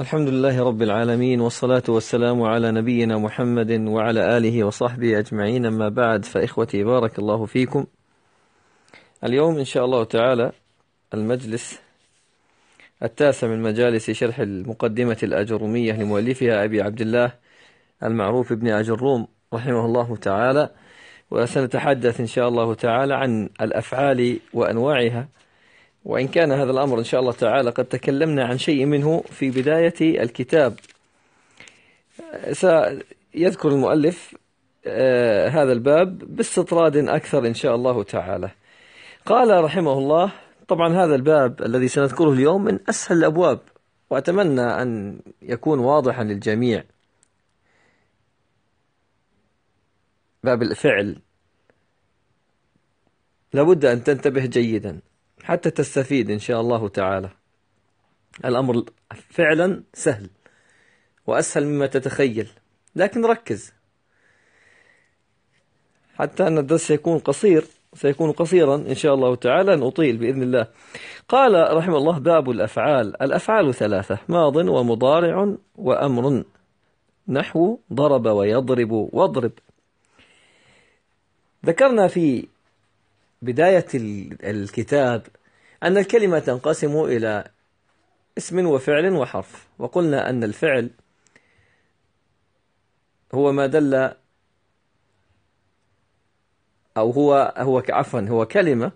الحمد لله رب العالمين، والصلاة والسلام على نبينا محمد وعلى آله وصحبه أجمعين. أما بعد، فإخوتي بارك الله فيكم. اليوم إن شاء الله تعالى المجلس التاسع من مجالس شرح المقدمة الأجرومية لمؤلفها أبي عبد الله المعروف بن أجروم رحمه الله تعالى، وسنتحدث إن شاء الله تعالى عن الأفعال وأنواعها، وإن كان هذا الأمر إن شاء الله تعالى قد تكلمنا عن شيء منه في بداية الكتاب. سيذكر المؤلف هذا الباب باستطراد أكثر إن شاء الله تعالى. قال رحمه الله: طبعا هذا الباب الذي سنذكره اليوم من أسهل الأبواب، وأتمنى أن يكون واضحا للجميع. باب الفعل لابد أن تنتبه جيدا حتى تستفيد إن شاء الله تعالى. الأمر فعلا سهل وأسهل مما تتخيل، لكن ركز حتى أن الدرس سيكون قصيرا إن شاء الله تعالى، نطيل بإذن الله. قال رحمه الله: باب الأفعال. الأفعال ثلاثة: ماض ومضارع وأمر، نحو ضرب ويضرب واضرب. ذكرنا في بداية الكتاب أن الكلمة تنقسم إلى اسم وفعل وحرف، وقلنا أن الفعل هو ما دل أو هو كلمة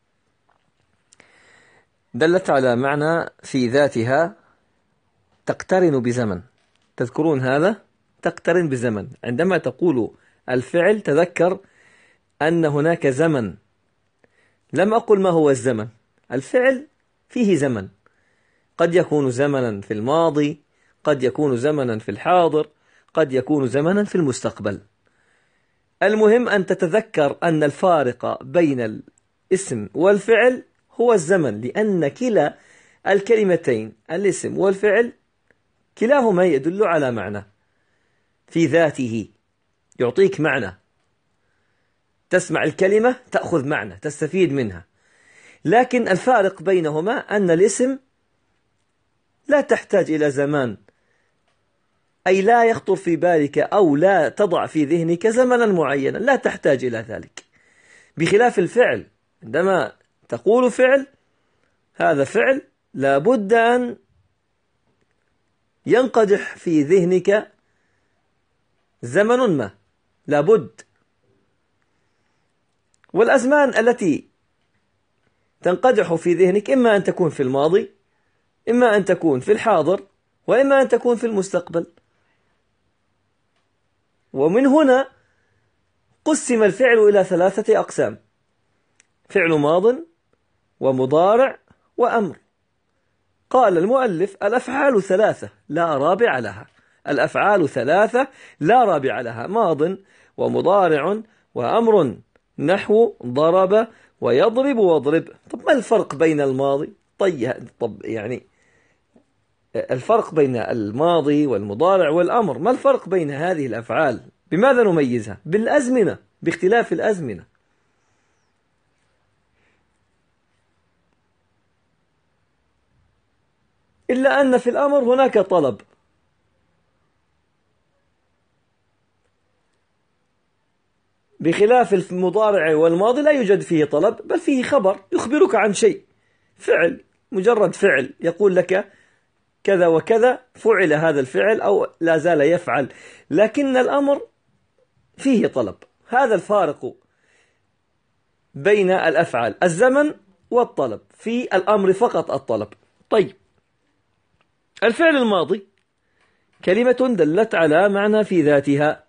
دلت على معنى في ذاتها تقترن بزمن. تذكرون هذا؟ تقترن بزمن. عندما تقول الفعل تذكر أن هناك زمن. لم أقل ما هو الزمن. الفعل فيه زمن، قد يكون زمنا في الماضي، قد يكون زمنا في الحاضر، قد يكون زمنا في المستقبل. المهم أن تتذكر أن الفارق بين الاسم والفعل هو الزمن، لأن كلا الكلمتين الاسم والفعل كلاهما يدل على معنى في ذاته، يعطيك معنى. تسمع الكلمة تأخذ معنى، تستفيد منها. لكن الفارق بينهما أن الاسم لا تحتاج إلى زمان، أي لا يخطر في بالك أو لا تضع في ذهنك زمنا معينا، لا تحتاج إلى ذلك. بخلاف الفعل، عندما تقول فعل، هذا فعل لابد أن ينقدح في ذهنك زمن ما، لابد. والأزمان التي تنقدح في ذهنك إما أن تكون في الماضي، إما أن تكون في الحاضر، وإما أن تكون في المستقبل. ومن هنا قسم الفعل إلى ثلاثة أقسام: فعل ماض ومضارع وأمر. قال المؤلف: الأفعال ثلاثة لا رابع لها. الأفعال ثلاثة لا رابع لها: ماض ومضارع وأمر، نحو ضرب ويضرب واضرب. طب ما الفرق بين الماضي؟ يعني الفرق بين الماضي والمضارع والأمر، ما الفرق بين هذه الأفعال؟ بماذا نميزها؟ بالأزمنة، باختلاف الأزمنة. إلا أن في الأمر هناك طلب، بخلاف المضارع والماضي لا يوجد فيه طلب، بل فيه خبر يخبرك عن شيء، فعل، مجرد فعل يقول لك كذا وكذا فعل هذا الفعل أو لا زال يفعل. لكن الأمر فيه طلب. هذا الفارق بين الأفعال: الزمن والطلب. في الأمر فقط الطلب. طيب، الفعل الماضي كلمة دلت على معنى في ذاتها،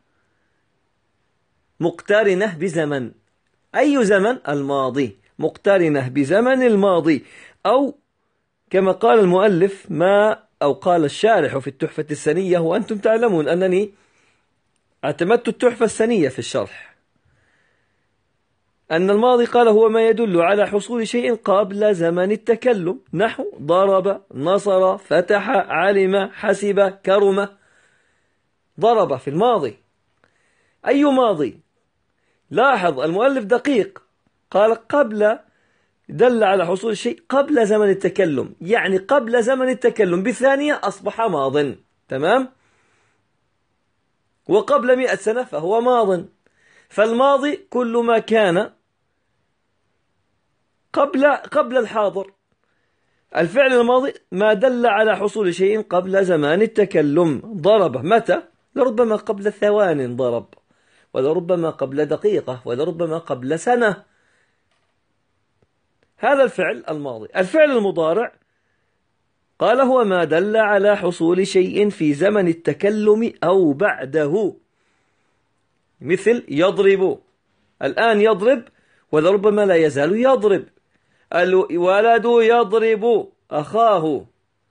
مقترنة بزمن. أي زمن؟ الماضي، مقترنة بزمن الماضي. أو كما قال المؤلف أو قال الشارح في التحفة السنية، وأنتم تعلمون أنني اعتمدت التحفة السنية في الشرح، أن الماضي قال هو ما يدل على حصول شيء قبل زمن التكلم، نحو ضرب، نصر، فتح، علم، حسب، كرم. ضرب في الماضي. أي ماضي؟ لاحظ المؤلف دقيق، قال قبل دل على حصول الشيء قبل زمن التكلم، يعني قبل زمن التكلم بثانية أصبح ماض. تمام؟ وقبل 100 سنة فهو ماض. فالماضي كل ما كان قبل الحاضر. الفعل الماضي ما دل على حصول شيء قبل زمان التكلم. ضرب متى؟ لربما قبل ثوان ضرب، ولربما قبل دقيقة، ولربما قبل سنة. هذا الفعل الماضي. الفعل المضارع قال هو ما دل على حصول شيء في زمن التكلم أو بعده، مثل يضرب. الآن يضرب، ولربما لا يزال يضرب. الولد يضرب أخاه.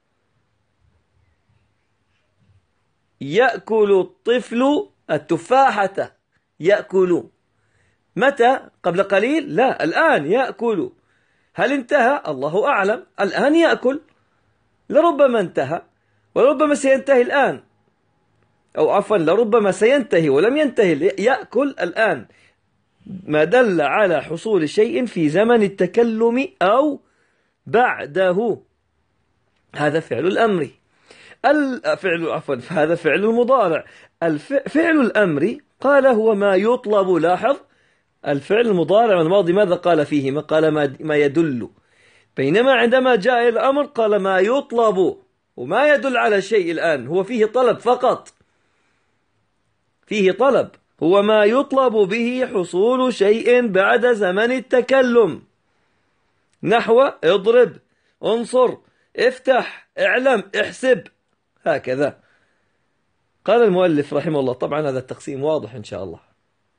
يأكل الطفل التفاحة. يأكل متى؟ قبل قليل؟ لا، الآن يأكل. هل انتهى؟ الله أعلم. الآن يأكل. لربما انتهى ولربما سينتهي الآن، أو عفوا لربما سينتهي ولم ينتهي. يأكل الآن. ما دل على حصول شيء في زمن التكلم أو بعده، هذا فعل الأمر. هذا فعل المضارع. فعل الأمر قال هو ما يطلب. لاحظ الفعل المضارع والماضي ماذا قال فيهما؟ قال ما يدل. بينما عندما جاء الأمر قال ما يطلب، وما يدل على شيء الآن، هو فيه طلب فقط. فيه طلب، هو ما يطلب به حصول شيء بعد زمن التكلم، نحو اضرب، انصر، افتح، اعلم، احسب، هكذا. قال المؤلف رحمه الله، طبعا هذا التقسيم واضح إن شاء الله.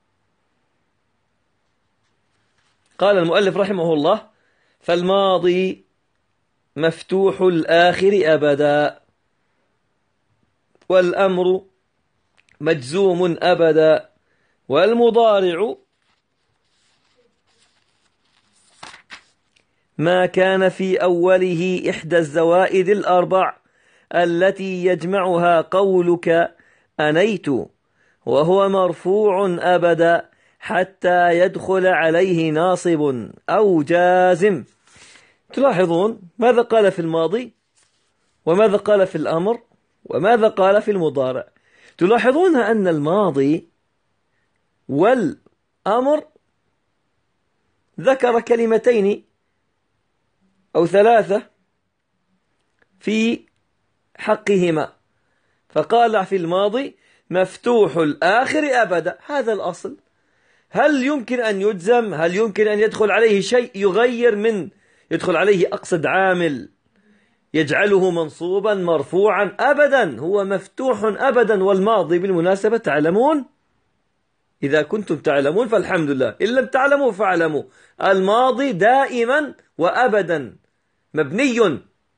قال المؤلف رحمه الله: فالماضي مفتوح الآخر أبدا، والأمر مجزوم أبدا، والمضارع ما كان في أوله إحدى الزوائد الأربع التي يجمعها قولك أنيت، وهو مرفوع أبدا حتى يدخل عليه ناصب أو جازم. تلاحظون ماذا قال في الماضي، وماذا قال في الأمر، وماذا قال في المضارع. تلاحظون أن الماضي والأمر ذكر كلمتين أو ثلاثة في حقهما، فقال في الماضي مفتوح الآخر أبدا، هذا الأصل. هل يمكن أن يجزم؟ هل يمكن أن يدخل عليه شيء يدخل عليه أقصد عامل يجعله منصوبا مرفوعا؟ أبدا، هو مفتوح أبدا. والماضي بالمناسبة تعلمون، إذا كنتم تعلمون فالحمد لله، إن لم تعلموا فاعلموا، الماضي دائما وأبدا مبني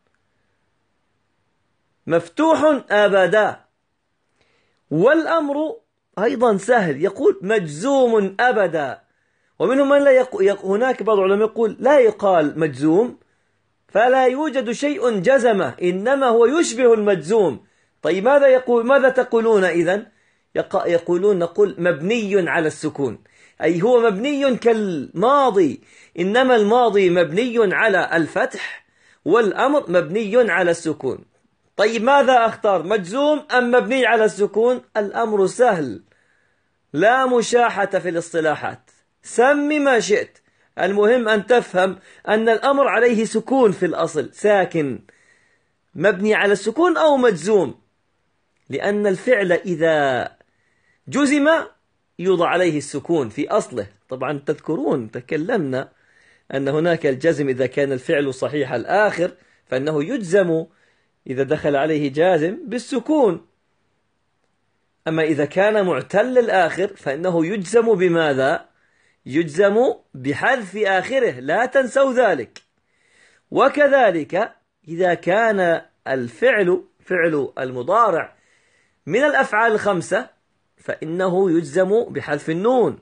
مفتوح أبدا. والأمر أيضا سهل، يقول مجزوم أبدا. ومنهم من لا هناك بعض العلماء يقول لا يقال مجزوم، فلا يوجد شيء جزمه، إنما هو يشبه المجزوم. طيب ماذا تقولون إذن؟ نقول مبني على السكون، أي هو مبني كالماضي، إنما الماضي مبني على الفتح والأمر مبني على السكون. طيب ماذا أختار، مجزوم أم مبني على السكون؟ الأمر سهل، لا مشاحة في الاصطلاحات، سم ما شئت، المهم أن تفهم أن الأمر عليه سكون في الأصل، ساكن مبني على السكون أو مجزوم، لأن الفعل إذا جزم يوضع عليه السكون في أصله. طبعا تذكرون تكلمنا أن هناك الجزم إذا كان الفعل صحيح الآخر فإنه يجزم إذا دخل عليه جازم بالسكون، أما إذا كان معتل الآخر فإنه يجزم بماذا؟ يجزم بحذف آخره، لا تنسوا ذلك. وكذلك إذا كان فعل المضارع من الأفعال الخمسة فإنه يجزم بحذف النون.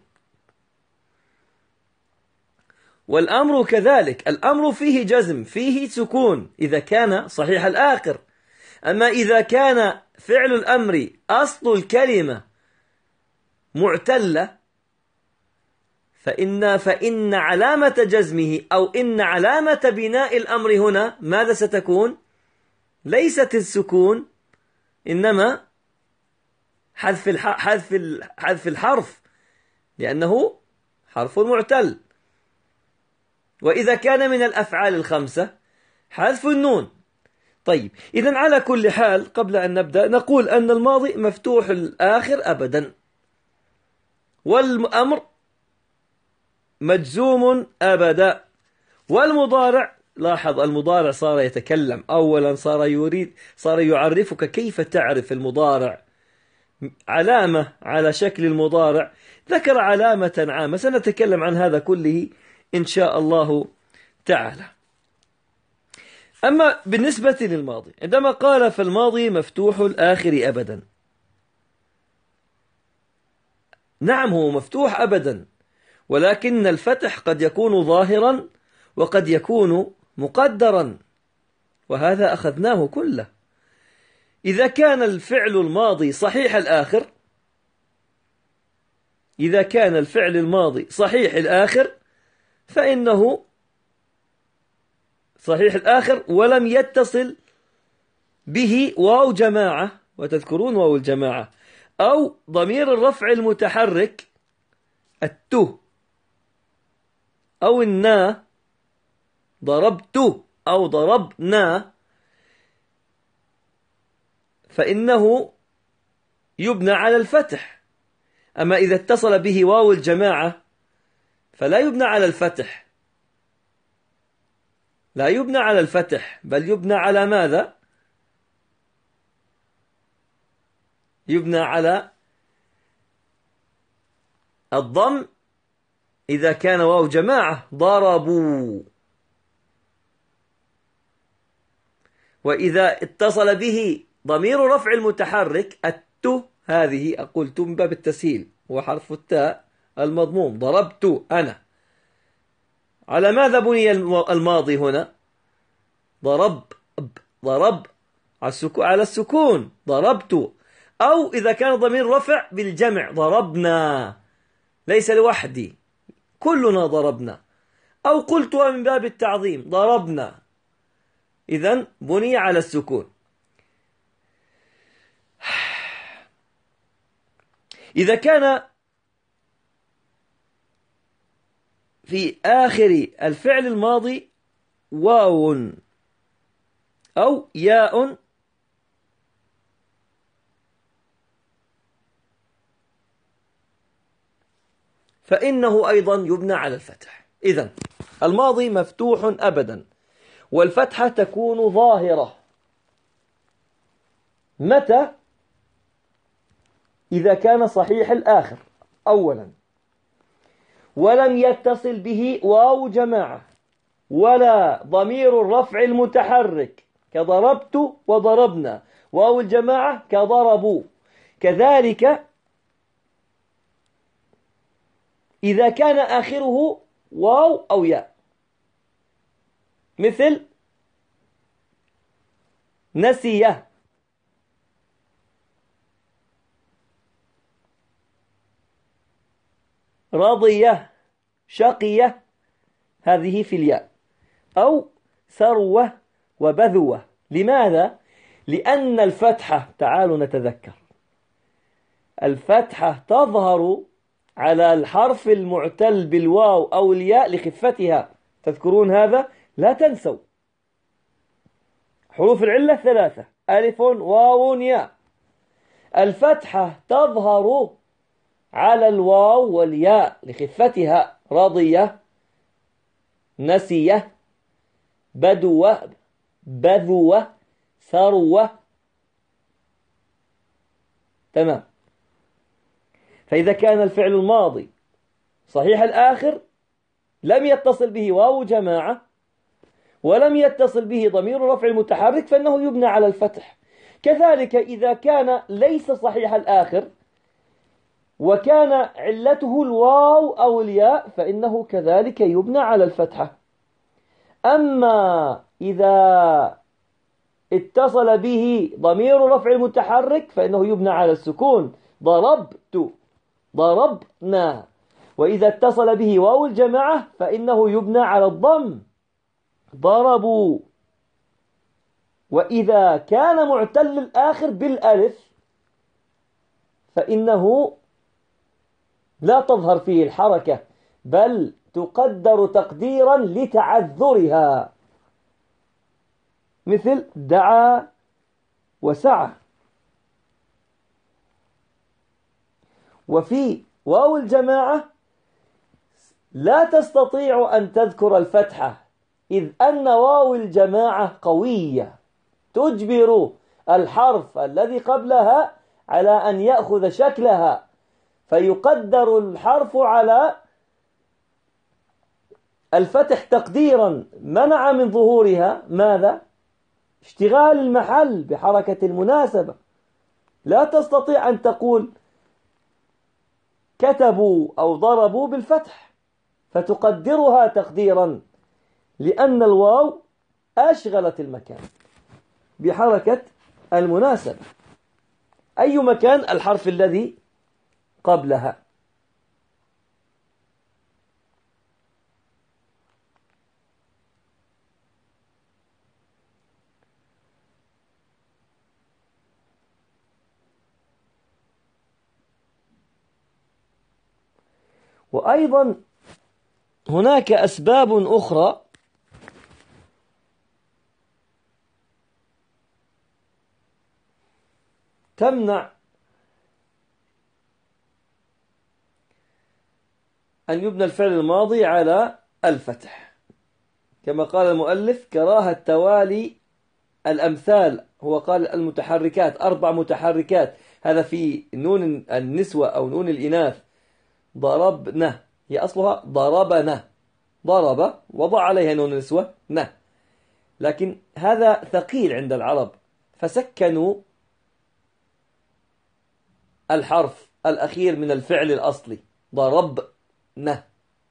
والأمر كذلك، الأمر فيه جزم، فيه سكون إذا كان صحيح الآخر. أما إذا كان فعل الأمر أصل الكلمة معتلة فإن علامة جزمه أو إن علامة بناء الأمر هنا ماذا ستكون؟ ليست السكون، إنما حذف الحرف، لأنه حرف معتل. وإذا كان من الأفعال الخمسة حذف النون. طيب، إذن على كل حال قبل أن نبدأ نقول أن الماضي مفتوح الآخر أبدا، والأمر مجزوم أبدا، والمضارع، لاحظ المضارع صار يتكلم أولا، صار يعرفك كيف تعرف المضارع، علامة على شكل المضارع، ذكر علامة عامة، سنتكلم عن هذا كله إن شاء الله تعالى. أما بالنسبة للماضي، عندما قال فالماضي مفتوح الآخر أبدا، نعم هو مفتوح أبدا، ولكن الفتح قد يكون ظاهرا وقد يكون مقدرا، وهذا أخذناه كله. إذا كان الفعل الماضي صحيح الآخر، إذا كان الفعل الماضي صحيح الآخر فإنه صحيح الآخر ولم يتصل به واو جماعة، وتذكرون واو الجماعة، أو ضمير الرفع المتحرك التو أو النا، ضربت أو ضربنا، فإنه يبنى على الفتح. أما إذا اتصل به واو الجماعة فلا يبنى على الفتح، لا يبنى على الفتح، بل يبنى على ماذا؟ يبنى على الضم إذا كان واو جماعة، ضربوا. وإذا اتصل به ضمير رفع المتحرك التو، هذه أقول تو من باب التسهيل، وحرف التاء المضموم، ضربت أنا. على ماذا بني الماضي هنا؟ ضرب على السكون، ضربت. أو إذا كان ضمير رفع بالجمع، ضربنا، ليس لوحدي، كلنا ضربنا. أو قلتها من باب التعظيم، ضربنا، إذن بني على السكون. إذا كان في آخر الفعل الماضي واو أو ياء فإنه أيضا يبنى على الفتح. إذن الماضي مفتوح أبدا، والفتحة تكون ظاهرة. متى؟ إذا كان صحيح الآخر أولا، ولم يتصل به واو جماعة ولا ضمير الرفع المتحرك كضربت وضربنا، واو الجماعة كضربوا. كذلك إذا كان آخره واو أو ياء، مثل نسيه، رضيه، شقيه، هذه في الياء، أو ثروة وبذوة. لماذا؟ لأن الفتحة، تعالوا نتذكر، الفتحة تظهر على الحرف المعتل بالواو أو الياء لخفتها، تذكرون هذا؟ لا تنسوا حروف العلة ثلاثة، ألف واو ياء. الفتحة تظهر على الواو والياء لخفتها، رضية، نسية، بدوة، بذوة، ثروة. تمام. فإذا كان الفعل الماضي صحيح الآخر، لم يتصل به واو جماعة ولم يتصل به ضمير رفع المتحرك، فإنه يبنى على الفتح. كذلك إذا كان ليس صحيح الآخر وكان علته الواو أو الياء، فإنه كذلك يبنى على الفتحة. أما إذا اتصل به ضمير رفع المتحرك فإنه يبنى على السكون، ضربت، ضربنا. وإذا اتصل به واو الجماعة فإنه يبنى على الضم، ضربوا. وإذا كان معتل الآخر بالألف فإنه لا تظهر فيه الحركة، بل تقدر تقديرا لتعذرها، مثل دعا وسعى. وفي واو الجماعة لا تستطيع أن تذكر الفتحة، إذ أن واو الجماعة قوية تجبر الحرف الذي قبلها على أن يأخذ شكلها، فيقدر الحرف على الفتح تقديرا منع من ظهورها ماذا؟ اشتغال المحل بحركة المناسبة. لا تستطيع أن تقول كتبوا أو ضربوا بالفتح، فتقدرها تقديرا، لأن الواو أشغلت المكان بحركة المناسبة. أي مكان؟ الحرف الذي قبلها. وأيضا هناك أسباب أخرى تمنع أن يبنى الفعل الماضي على الفتح، كما قال المؤلف كراهة توالي الأمثال. هو قال المتحركات 4 متحركات، هذا في نون النسوة أو نون الإناث. ضربنا هي أصلها ضربنا، ضرب وضع عليها نون النسوة نه، لكن هذا ثقيل عند العرب فسكنوا الحرف الأخير من الفعل الأصلي ضربنا.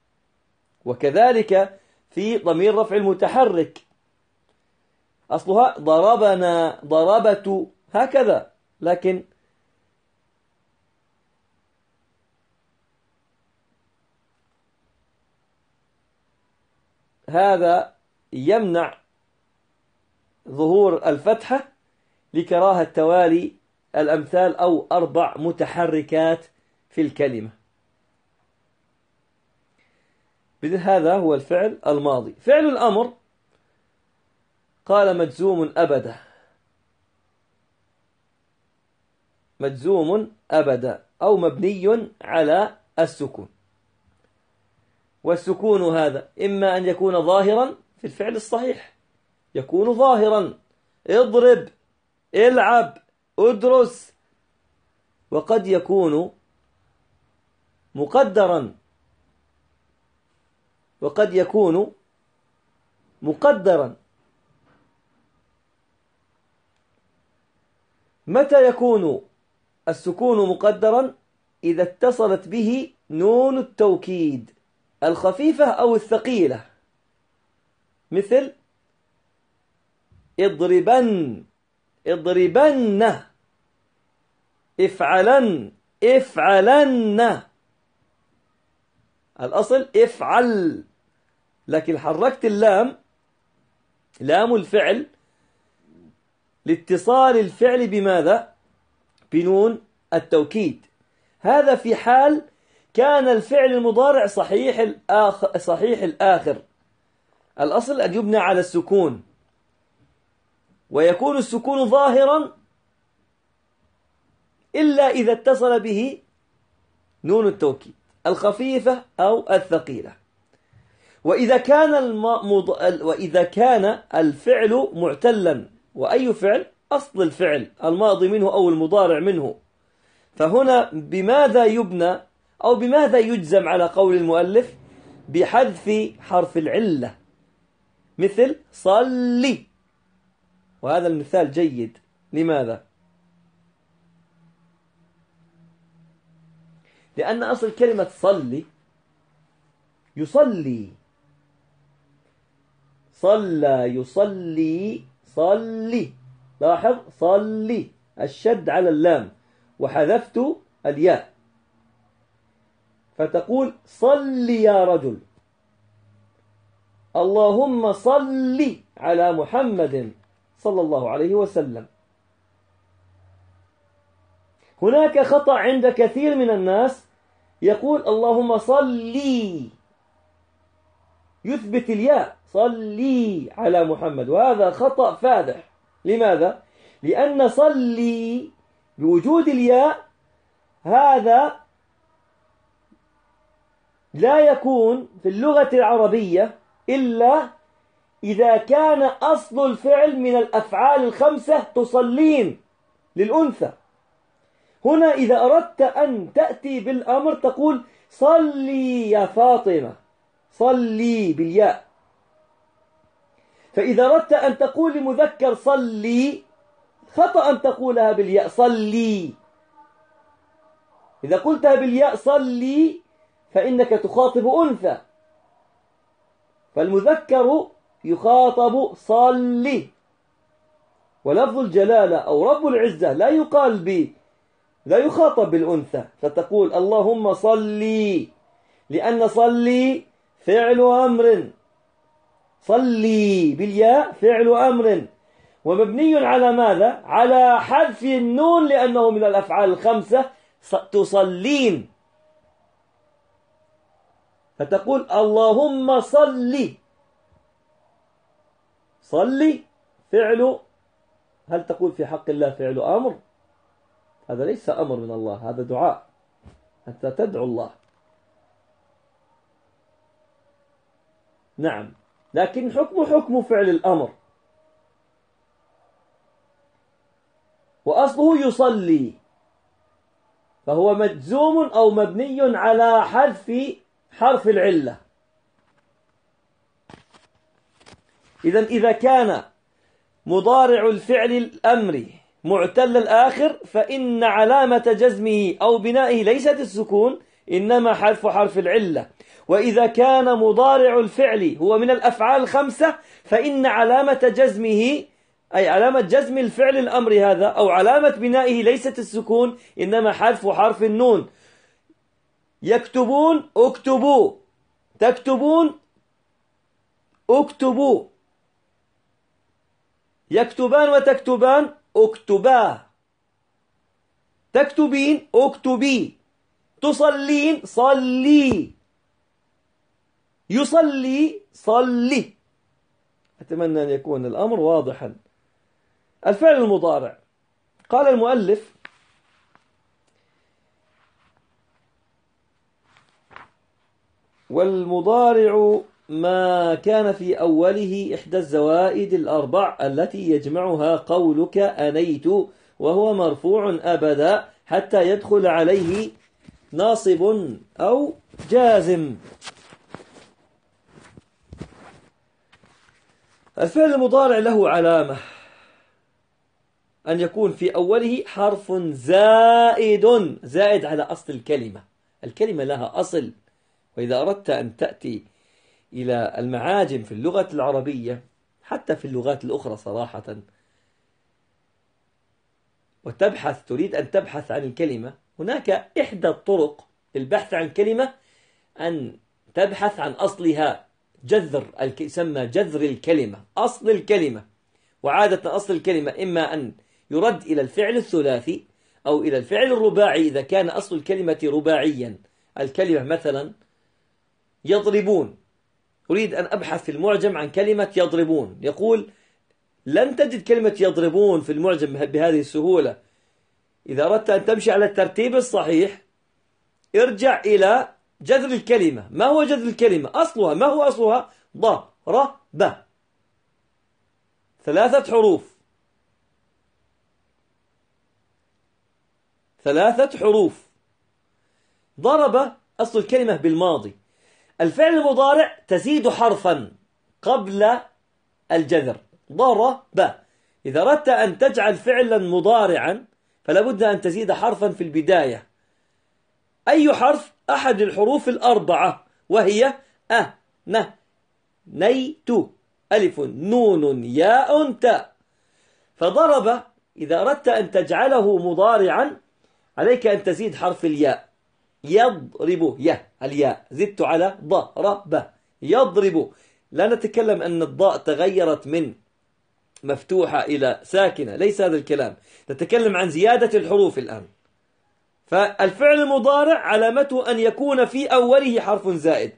وكذلك في ضمير رفع المتحرك أصلها ضربنا، ضربت، هكذا، لكن هذا يمنع ظهور الفتحة لكراهة توالي الأمثال أو 4 متحركات في الكلمة. هذا هو الفعل الماضي. فعل الأمر قال مجزوم أبدا، مجزوم أبدا أو مبني على السكون. والسكون هذا إما أن يكون ظاهرا في الفعل الصحيح، يكون ظاهرا اضرب، العب، ادرس، وقد يكون مقدرا، وقد يكون مقدرا. متى يكون السكون مقدرا؟ إذا اتصلت به نون التوكيد الخفيفة أو الثقيلة، مثل اضربن، اضربن، افعلن، افعلن. الأصل افعل، لكن حركت اللام، لام الفعل، لاتصال الفعل بماذا؟ بنون التوكيد. هذا في حال كان الفعل المضارع صحيح الآخر، الأصل أن يبنى على السكون، ويكون السكون ظاهرا إلا إذا اتصل به نون التوكيد الخفيفة أو الثقيلة. وإذا كان الفعل معتلا، وأي فعل؟ أصل الفعل الماضي منه أو المضارع منه. فهنا بماذا يبنى أو بماذا يجزم على قول المؤلف؟ بحذف حرف العلة، مثل صلي. وهذا المثال جيد. لماذا؟ لأن أصل كلمة صلي يصلي، صلى، يصلي، صلي. لاحظ صلي، الشد على اللام وحذفت الياء، فتقول صل يا رجل، اللهم صل على محمد صلى الله عليه وسلم. هناك خطأ عند كثير من الناس، يقول اللهم صلي، يثبت الياء صلي على محمد، وهذا خطأ فادح. لماذا؟ لأن صلي بوجود الياء هذا لا يكون في اللغة العربية إلا إذا كان أصل الفعل من الأفعال الخمسة تصلين للأنثى. هنا إذا أردت أن تأتي بالأمر تقول صلي يا فاطمة، صلي بالياء. فإذا أردت أن تقول لمذكر صلي، خطأ أن تقولها بالياء صلي. إذا قلتها بالياء صلي فإنك تخاطب أنثى، فالمذكر يخاطب صلي، ولفظ الجلالة أو رب العزة لا يخاطب بالأنثى، فتقول اللهم صلي، لأن صلي فعل أمر، صلي بالياء فعل أمر، ومبني على ماذا؟ على حذف النون، لأنه من الأفعال الخمسة تصلين، فتقول اللهم صلي. صلي فعل، هل تقول في حق الله فعل أمر؟ هذا ليس أمر من الله، هذا دعاء، أنت تدعو الله. نعم، لكن حكم فعل الأمر، وأصله يصلي، فهو مجزوم أو مبني على حذف حرف العلة. إذا كان مضارع الفعل الأمر معتل الآخر فإن علامة جزمه أو بنائه ليست السكون، إنما حرف العلة. وإذا كان مضارع الفعل هو من الأفعال الخمسة فإن علامة جزمه، أي علامة جزم الفعل الأمر هذا أو علامة بنائه ليست السكون، إنما حرف النون. يكتبون اكتبوا، تكتبون اكتبوا، يكتبان وتكتبان اكتبا، تكتبين اكتبي، تصلين صلي، يصلي صلي. أتمنى أن يكون الأمر واضحا. الفعل المضارع، قال المؤلف والمضارع ما كان في أوله إحدى الزوائد الأربع التي يجمعها قولك أنيت، وهو مرفوع أبدا حتى يدخل عليه ناصب أو جازم. الفعل المضارع له علامة أن يكون في أوله حرف زائد على أصل الكلمة. الكلمة لها أصل، وإذا أردت أن تأتي إلى المعاجم في اللغة العربية حتى في اللغات الأخرى صراحة تريد أن تبحث عن الكلمة، هناك إحدى الطرق للبحث عن كلمة أن تبحث عن أصلها، يسمى جذر الكلمة، أصل الكلمة. وعادة أصل الكلمة إما أن يرد إلى الفعل الثلاثي أو إلى الفعل الرباعي إذا كان أصل الكلمة رباعيا. الكلمة مثلا يضربون، أريد أن أبحث في المعجم عن كلمة يضربون، يقول لن تجد كلمة يضربون في المعجم بهذه السهولة. إذا أردت أن تمشي على الترتيب الصحيح ارجع إلى جذر الكلمة. ما هو جذر الكلمة؟ أصلها، ما هو أصلها؟ ضرب، 3 حروف، 3 حروف. ضرب أصل الكلمة بالماضي. الفعل المضارع تزيد حرفا قبل الجذر، ضرب. إذا أردت أن تجعل فعلا مضارعا فلا بد أن تزيد حرفا في البداية. أي حرف؟ أحد الحروف الأربعة، وهي ن نيت، ألف نون ياء تاء. فضرب إذا أردت أن تجعله مضارعا عليك أن تزيد حرف الياء، يضرب الياء زدت على ضرب يضرب. لا نتكلم أن الضاء تغيرت من مفتوحة إلى ساكنة، ليس هذا الكلام، نتكلم عن زيادة الحروف الآن. فالفعل المضارع علامته أن يكون في أوله حرف زائد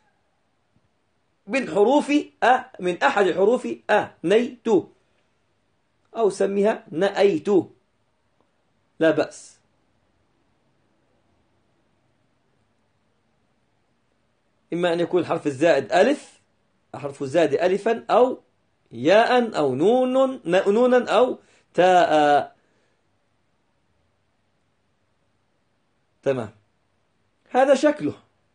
من حروف من أحد حروف نيت أو سميها نأيت لا بأس. إما أن يكون الحرف الزائد ألف، حرف الزائد ألفا أو ياء أو نونا أو تاء. تمام، هذا شكله.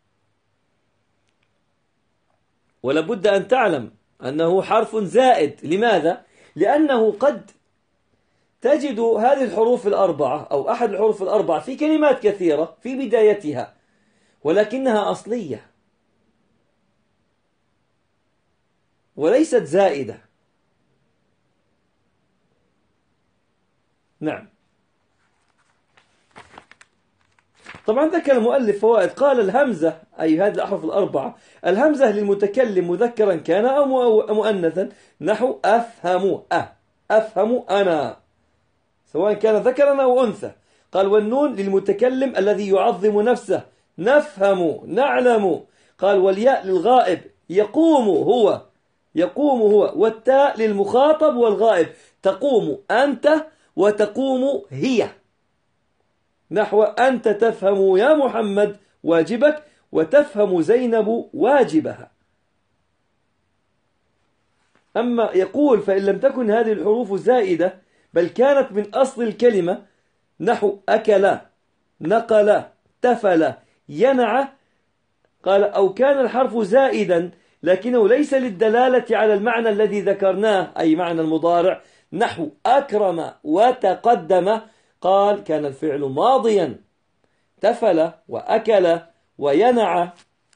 ولابد أن تعلم أنه حرف زائد. لماذا؟ لأنه قد تجد هذه الحروف الأربعة أو أحد الحروف الأربعة في كلمات كثيرة في بدايتها ولكنها أصلية وليست زائدة. نعم. طبعا ذكر المؤلف فوائد، قال الهمزة أي هذه الأحرف الأربعة، الهمزة للمتكلم مذكرا كان أو مؤنثا نحو أفهم أفهم أنا، سواء كان ذكرا أو أنثى. قال والنون للمتكلم الذي يعظم نفسه نفهم نعلم. قال والياء للغائب يقوم هو والتاء للمخاطب والغائب تقوم أنت وتقوم هي، نحو أنت تفهم يا محمد واجبك وتفهم زينب واجبها. أما يقول فإن لم تكن هذه الحروف زائدة بل كانت من أصل الكلمة نحو أكل نقل تفل ينع، قال أو كان الحرف زائدا لكنه ليس للدلالة على المعنى الذي ذكرناه أي معنى المضارع نحو أكرم وتقدم، قال كان الفعل ماضيا تفل وأكل وينع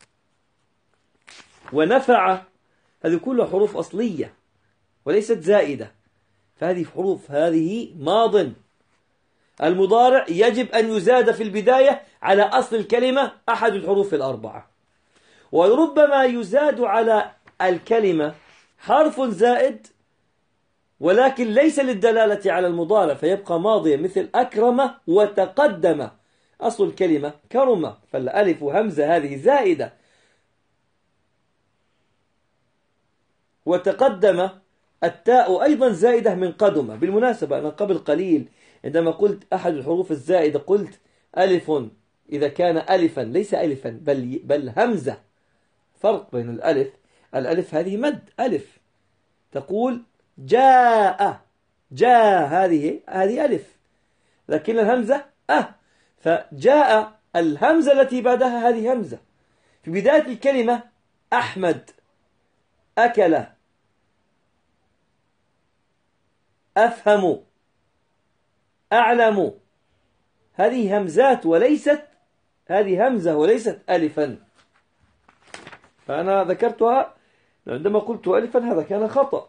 ونفع، هذه كلها حروف أصلية وليست زائدة، فهذه حروف هذه ماض. المضارع يجب أن يزاد في البداية على أصل الكلمة أحد الحروف الأربعة، وربما يزاد على الكلمة حرف زائد ولكن ليس للدلالة على المضارع فيبقى ماضيا، مثل أكرم وتقدم، أصل الكلمة كرم، فالألف وهمزة هذه زائدة. وتقدم التاء أيضا زائدة من قدم. بالمناسبة أنا قبل قليل عندما قلت أحد الحروف الزائدة قلت ألف، إذا كان ألفا ليس ألفا بل همزة، فرق بين الألف هذه مد ألف، تقول جاء هذه ألف، لكن الهمزة فجاء الهمزة التي بعدها هذه همزة. في بداية الكلمة أحمد أكل أفهم أعلم، هذه همزات وليست، هذه همزة وليست ألفا، فأنا ذكرتها عندما قلت ألفا هذا كان خطأ.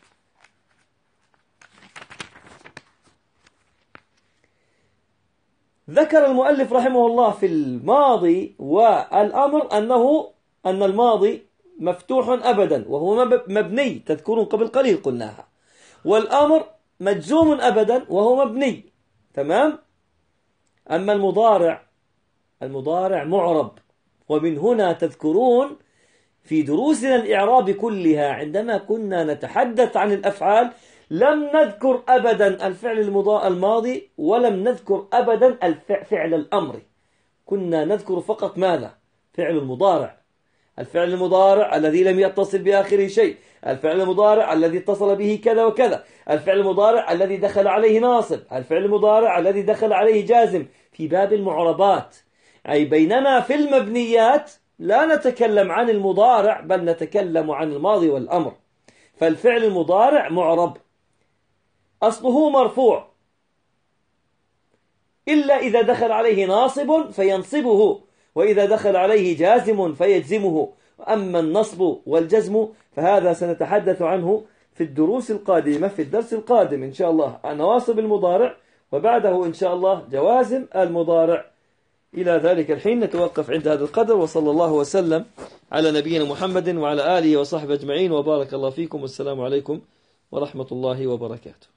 ذكر المؤلف رحمه الله في الماضي والأمر أن الماضي مفتوح أبدا وهو مبني، تذكرون قبل قليل قلناها، والأمر مجزوم أبدا وهو مبني. تمام. أما المضارع معرب، ومن هنا تذكرون في دروسنا الإعراب كلها عندما كنا نتحدث عن الأفعال لم نذكر أبدا الفعل الماضي ولم نذكر أبدا فعل الأمر، كنا نذكر فقط ماذا؟ فعل المضارع، الفعل المضارع الذي لم يتصل بآخره شيء، الفعل المضارع الذي اتصل به كذا وكذا، الفعل المضارع الذي دخل عليه ناصب، الفعل المضارع الذي دخل عليه جازم، في باب المعربات. أي بينما في المبنيات لا نتكلم عن المضارع بل نتكلم عن الماضي والأمر. فالفعل المضارع معرب أصله مرفوع إلا إذا دخل عليه ناصب فينصبه، وإذا دخل عليه جازم فيجزمه. أما النصب والجزم فهذا سنتحدث عنه في الدروس القادمة، في الدرس القادم إن شاء الله عن نواصب المضارع، وبعده إن شاء الله جوازم المضارع. إلى ذلك الحين نتوقف عند هذا القدر، وصلى الله وسلم على نبينا محمد وعلى آله وصحبه أجمعين، وبارك الله فيكم، والسلام عليكم ورحمة الله وبركاته.